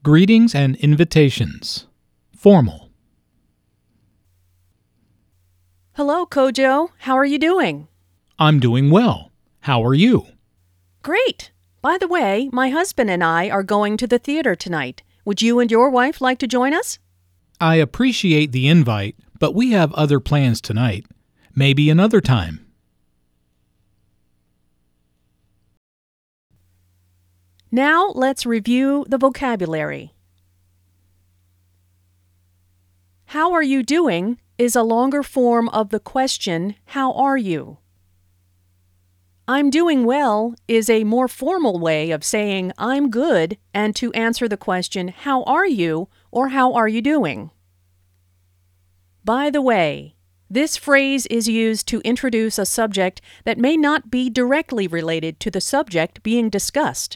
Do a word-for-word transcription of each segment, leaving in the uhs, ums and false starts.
Greetings and invitations. Formal. Hello, Kojo. How are you doing? I'm doing well. How are you? Great. By the way, my husband and I are going to the theater tonight. Would you and your wife like to join us? I appreciate the invite, but we have other plans tonight. Maybe another time. Now let's review the vocabulary. How are you doing is a longer form of the question, how are you? I'm doing well is a more formal way of saying I'm good and to answer the question, how are you, or how are you doing? By the way, this phrase is used to introduce a subject that may not be directly related to the subject being discussed.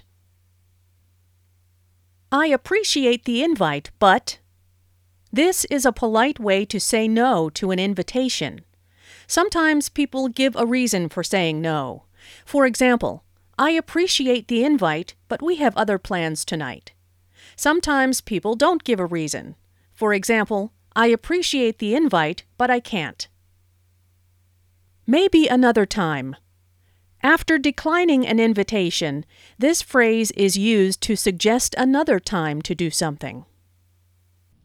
I appreciate the invite, but... This is a polite way to say no to an invitation. Sometimes people give a reason for saying no. For example, I appreciate the invite, but we have other plans tonight. Sometimes people don't give a reason. For example, I appreciate the invite, but I can't. Maybe another time. After declining an invitation, this phrase is used to suggest another time to do something.